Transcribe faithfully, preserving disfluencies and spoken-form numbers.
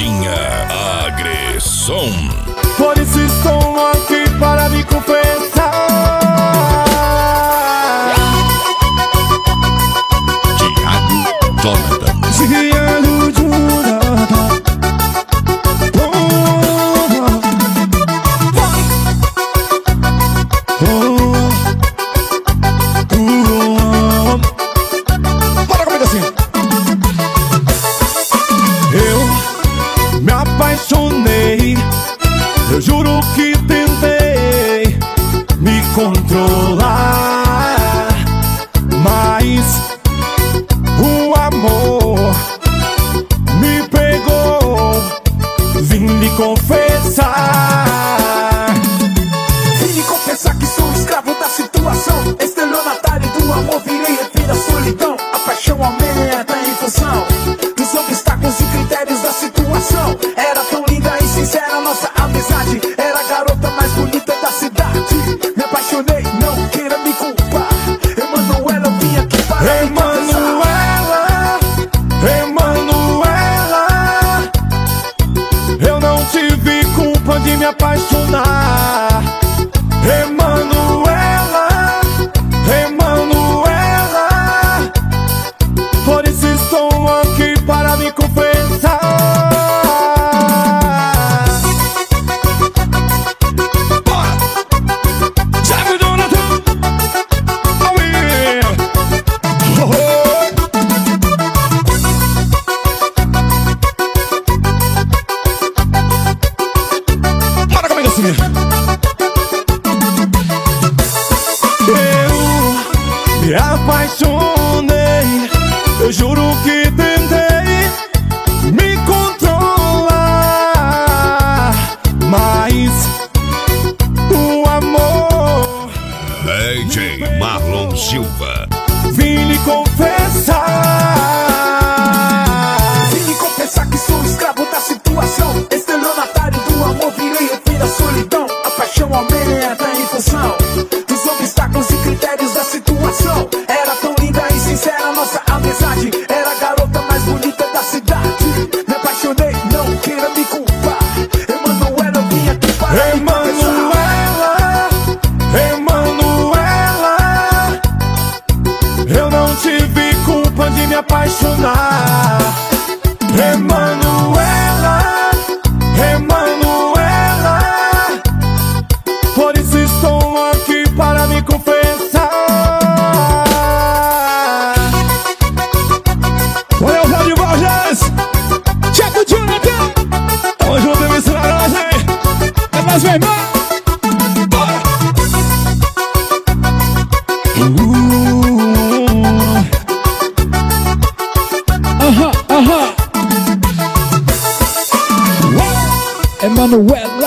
Pimentinha Agressão. Por isso estou aqui para me confessar. Thiago Jonathan. Thiago Jonathan. Oh, oh, oh. Bora comigo assim. Eu me apaixonei. Eu juro que tentei me controlar, mas o amor me pegou. Vim lhe confessar. Vim lhe confessar que sou escravo da situação. Estelionatário do amor, virei refém da solidão. A paixão aumenta em função dos obstáculos e critérios da situação. Era tão linda e sincera nossa amizade. Era a garota mais bonita da cidade. Me apaixonei, não queira me culpar. Emanuela, eu vim aqui para me Emanuela, Emanuela, eu não tive culpa de me apaixonar. Emanuela, Emanuela, por isso estou aqui para me confessar. Bora! Thiago Jonathan! Oh, yeah. Oh, oh. Bora comigo assim. Eu me apaixonei. Eu juro que tentei me controlar, mas o amor D J Marlon Silva. vim lhe confessar. Vim lhe confessar que sou escravo da situação. Estelionatário do amor, virei refém da solidão. A paixão aumenta em função dos obstáculos e critérios da situação. Era tão linda e sincera nossa amizade. Era a garota mais bonita da cidade. Me apaixonei, não queira me culpar. Emanuela, eu vim aqui para me confessar. Emanuela, Emanuela, eu não tive culpa de me apaixonar. Emanuela, Emanuela, por isso estou aqui para me confessar. Olha o Rádio Borges, Thiago Jonathan, tamo junto, misturado, hein? É mais meu irmão. Bora! Aham, aham. Emanuela.